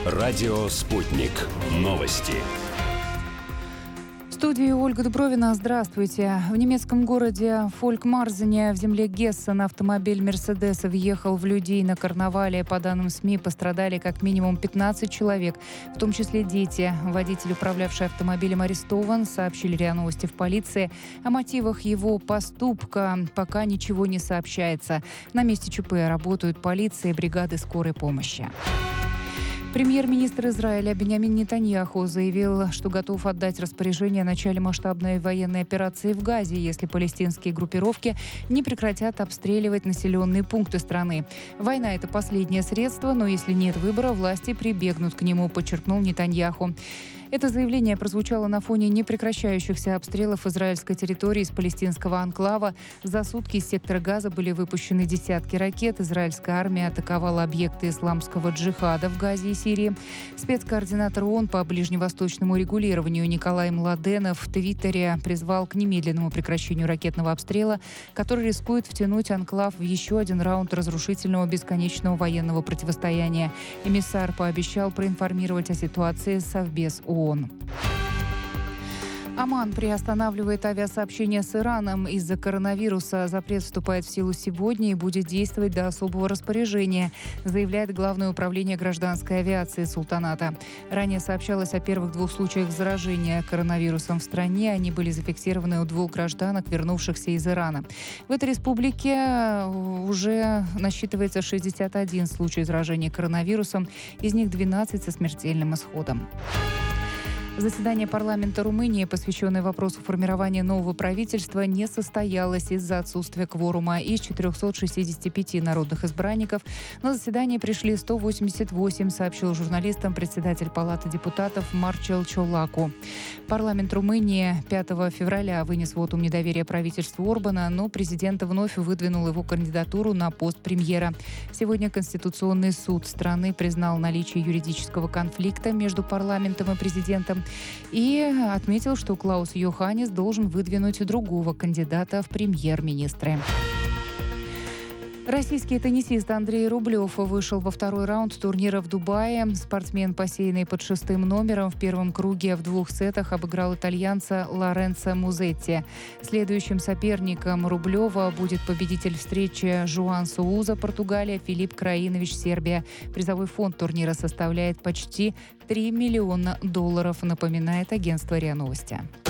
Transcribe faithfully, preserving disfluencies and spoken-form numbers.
Радио «Спутник». Новости. В студии Ольга Дубровина. Здравствуйте. В немецком городе Фолькмарзене в земле Гессена автомобиль «Мерседес» въехал в людей на карнавале. По данным СМИ, пострадали как минимум пятнадцать человек, в том числе дети. Водитель, управлявший автомобилем, арестован, сообщили РИА Новости в полиции. О мотивах его поступка пока ничего не сообщается. На месте ЧП работают полиция и бригады скорой помощи. Премьер-министр Израиля Биньямин Нетаньяху заявил, что готов отдать распоряжение о начале масштабной военной операции в Газе, если палестинские группировки не прекратят обстреливать населенные пункты страны. Война – это последнее средство, но если нет выбора, власти прибегнут к нему, подчеркнул Нетаньяху. Это заявление прозвучало на фоне непрекращающихся обстрелов израильской территории из палестинского анклава. За сутки из сектора Газа были выпущены десятки ракет. Израильская армия атаковала объекты исламского джихада в Газе и Сирии. Спецкоординатор ООН по ближневосточному регулированию Николай Младенов в Твиттере призвал к немедленному прекращению ракетного обстрела, который рискует втянуть анклав в еще один раунд разрушительного бесконечного военного противостояния. Эмиссар пообещал проинформировать о ситуации Совбез ООН. Оман приостанавливает авиасообщение с Ираном из-за коронавируса. Запрет вступает в силу сегодня и будет действовать до особого распоряжения, заявляет Главное управление гражданской авиации султаната. Ранее сообщалось о первых двух случаях заражения коронавирусом в стране. Они были зафиксированы у двух гражданок, вернувшихся из Ирана. В этой республике уже насчитывается шестьдесят один случай заражения коронавирусом, из них двенадцать со смертельным исходом. Заседание парламента Румынии, посвященное вопросу формирования нового правительства, не состоялось из-за отсутствия кворума. Из четырехсот шестидесяти пяти народных избранников на заседание пришли сто восемьдесят восемь, сообщил журналистам председатель Палаты депутатов Марчел Чолаку. Парламент Румынии пятого февраля вынес вотум недоверия правительству Орбана, но президент вновь выдвинул его кандидатуру на пост премьера. Сегодня Конституционный суд страны признал наличие юридического конфликта между парламентом и президентом и отметил, что Клаус Йоханнис должен выдвинуть другого кандидата в премьер-министры. Российский теннисист Андрей Рублев вышел во второй раунд турнира в Дубае. Спортсмен, посеянный под шестым номером, в первом круге в двух сетах обыграл итальянца Лоренцо Музетти. Следующим соперником Рублева будет победитель встречи Жуан Сууза, Португалия, Филипп Краинович, Сербия. Призовой фонд турнира составляет почти три миллиона долларов, напоминает агентство РИА Новости.